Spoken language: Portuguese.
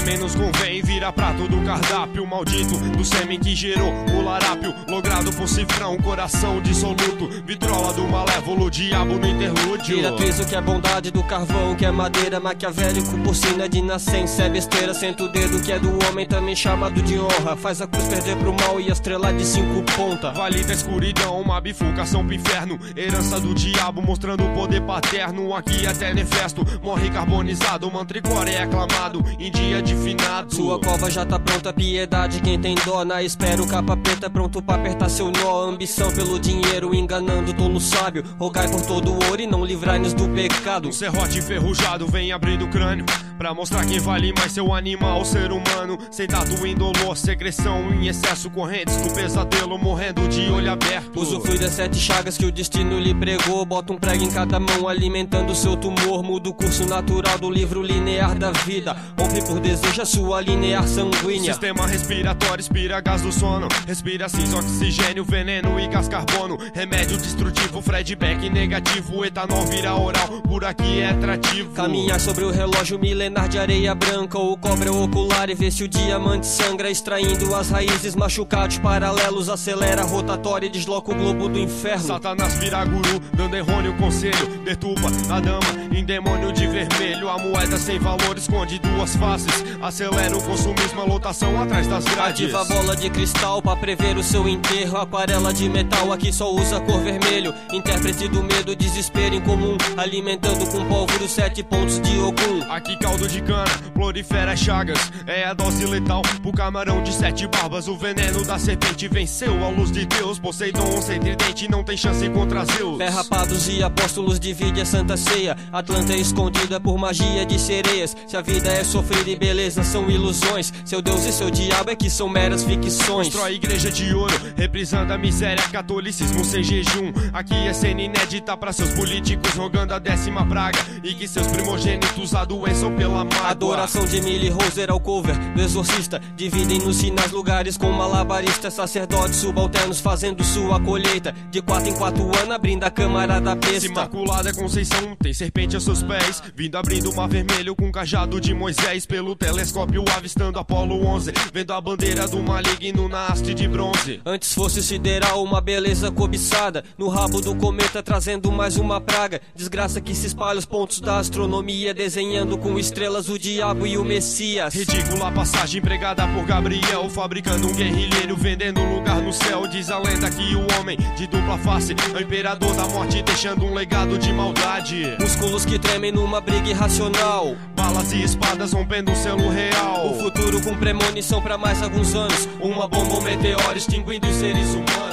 menos convém vira prato do cardápio maldito do sêmen que gerou o larápio, logrado por cifrão, coração dissoluto, vitrola do malévolo diabo no interlúdio. Diretriz, o que é bondade do carvão, que é madeira, maquiavélico, porcina de nascença, é besteira, senta o dedo que é do homem, também chamado de honra, faz a cruz perder pro mal e a estrela de 5 pontas. Vale da escuridão, uma bifurcação pro inferno, herança do diabo mostrando o poder paterno, aqui até Nefesto morre carbonizado, mantricore é aclamado em dia de finado. Sua cova já tá pronta, piedade, quem tem dó na espera, o capa preta pronto pra apertar seu nó, ambição pelo dinheiro, enganando tolo sábio, rogai por todo o ouro e não livrai-nos do pecado. Um serrote enferrujado vem abrindo o crânio, pra mostrar quem vale mais, seu animal, ser humano, sem tato indolor, secreção em excesso, correntes do pesadelo, morrendo de olho aberto. Usufrui das 7 chagas que o destino lhe pregou, bota um prego em cada mão, alimentando seu tumor, muda o curso natural do livro linear da vida, rompe por desejo a sua linear sanguínea. Sistema respiratório, expira gás do sono, respira cinza, oxigênio, veneno e gás carbono, remédio destrutivo, Fred Beck negativo, etanol vira oral, por aqui é atrativo. Caminhar sobre o relógio milenar de areia branca, ou cobra ocular e vê se o diamante sangra, extraindo as raízes, machucados paralelos, acelera a rotatória e desloca o globo do inferno. Satanás vira guru, dando errôneo conselho, deturpa a dama em demônio de vermelho, a moeda sem valor esconde duas faces, acelera o consumismo, a lotação atrás das grades. Ativa a bola de cristal pra prever o seu enterro, aquarela de metal aqui só usa cor vermelho, intérprete do medo, desespero incomum, alimentando com pólvora os 7 pontos de Ogum. Aqui caldo de cana, prolifera as chagas, é a dose letal pro camarão de 7 barbas, o veneno da serpente venceu a luz de Deus, Poseidon sem tridente não tem chance contra Zeus. Ferrapados e apóstolos divide a santa ceia, Atlanta é escondida por magia de sereias, se a vida é sofrida e beleza são ilusões, seu Deus e seu diabo é que são meras ficções. Constrói igreja de ouro, reprisando a miséria, catolicismo sem jejum, aqui é cena inédita pra seus políticos, rogando a 10ª praga, e que seus primogênitos adoeçam pela mágoa. Adoração de Millie Roser ao cover do exorcista, dividem-nos nas lugares com malabaristas, sacerdotes subalternos fazendo sua colheita, de 4 em 4 anos abrindo a câmara da besta. Imaculada Conceição tem serpente a seus pés, vindo abrindo o mar vermelho com o cajado de Moisés, pelo telescópio avistando Apolo 11, vendo a bandeira do maligno na haste de bronze. Antes fosse sideral uma beleza cobiçada, no rabo do cometa trazendo mais uma praga, desgraça que se espalha os pontos da astronomia, desenhando com estrelas o diabo e o Messias. Ridícula passagem empregada por Gabriel, fabricando um guerrilheiro, vendendo lugar no céu. Diz a lenda que o homem de dupla face é o imperador da morte, deixando um legado de maldade. Músculos que tremem numa briga irracional, balas e espadas rompendo o selo real. O futuro com premonição pra mais alguns anos, uma bomba ou meteoro extinguindo os seres humanos.